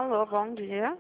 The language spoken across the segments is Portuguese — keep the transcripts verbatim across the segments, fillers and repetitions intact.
Alô, bom dia.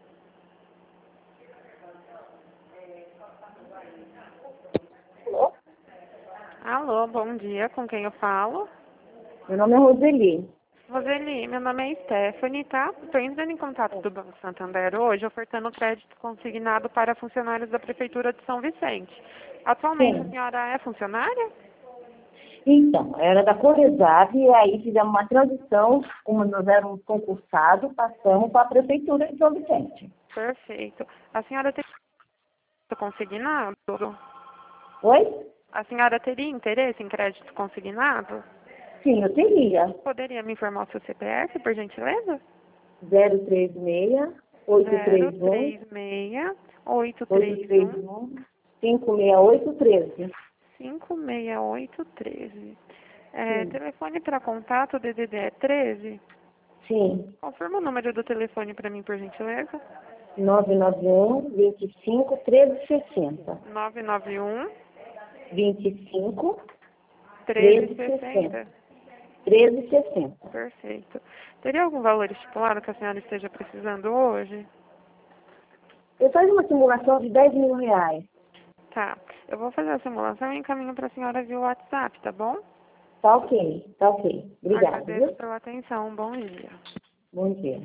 Alô? Alô, bom dia. Com quem eu falo? Meu nome é Roseli. Roseli, meu nome é Stephanie, tá? Estou entrando em contato do Banco Santander hoje, ofertando crédito consignado para funcionários da Prefeitura de São Vicente. Atualmente, a Sim. senhora é funcionária? Então, era da Corezab e aí fizemos uma transição, como nós éramos concursados, passamos para a Prefeitura de São Vicente. Perfeito. A senhora tem crédito consignado? Oi? A senhora teria interesse em crédito consignado? Sim, eu teria. Poderia me informar o seu C P F, por gentileza? zero três seis, oito Zero três um, três seis oito oito três três um um, cinco seis oito um três. cinco seis oito um três. É, Sim. telefone para contato, D D D é treze. Sim. Confirma o número do telefone para mim, por gentileza. nove nove um, vinte e cinco, treze sessenta. nove nove um, vinte e cinco, treze treze sessenta. sessenta. treze sessenta. Perfeito. Teria algum valor estipulado que a senhora esteja precisando hoje? Eu faço uma simulação de dez mil reais. Tá. Eu vou fazer a simulação e encaminho para a senhora via WhatsApp, tá bom? Tá ok, tá ok. Obrigada, Agradeço viu? pela atenção. Bom dia. Bom dia.